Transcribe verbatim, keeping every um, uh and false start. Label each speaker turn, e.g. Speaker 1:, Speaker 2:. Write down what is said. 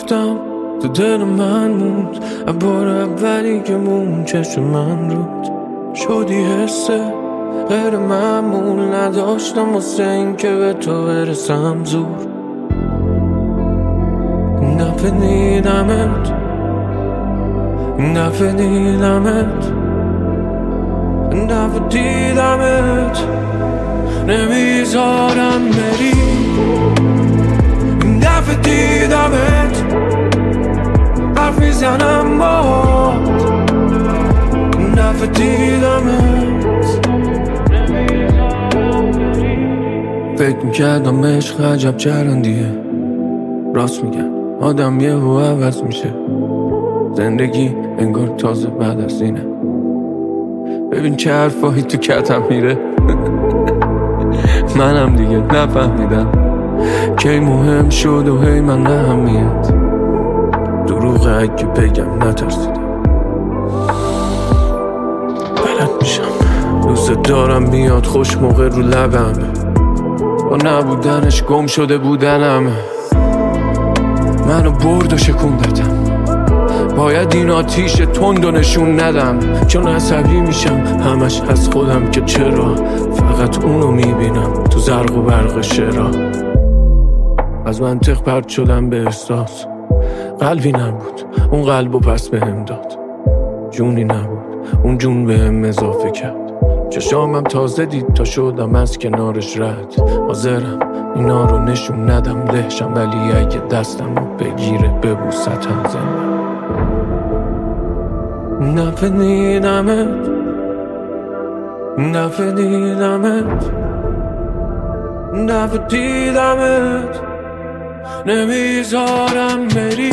Speaker 1: گفتم تو دل من موند، بار اولی که مون چشم من رود شدی حسه غیر معمول، نداشتم واسه این که به تو برسم زور. دفعه دیدمت دفعه دیدمت دفعه دیدمت نمیذارم بری. دفعه دیدمت حرف میزنم با دفعه دیدمت فکر میکردم عشق عجب چرندیه، راست میگن آدم یه هو عوض میشه، زندگی انگار تازه بعد از اینه. ببین چه حرفایی تو کتم میره منم دیگه نفهمیدم کی مهم شد و هی من اهمیت. دروغ اگه بگم نترسیدم، بلد میشم دوست دارم میاد خوش موقع رو لبمه، با نبودنش گم شده بودنمه. منو برد و شکوندتم، باید این آتیش تند و نشون ندم، چون عصبی میشم همش از خودم که چرا فقط اونو میبینم تو زرق و برق شعرها. از منطق پرد شدم به احساس، قلبی نبود اون قلبو پس بهم داد، جونی نبود اون جون بهم اضافه کرد. چشامم تازه دید تا شدم از کنارش رد، حاضرم اینا رو نشون ندم دهشم، ولی اگه دستم رو بگیره ببوستم زنم. دفعه دیدمت دفعه دیدمت دفعه دیدمت نمیذارم بری.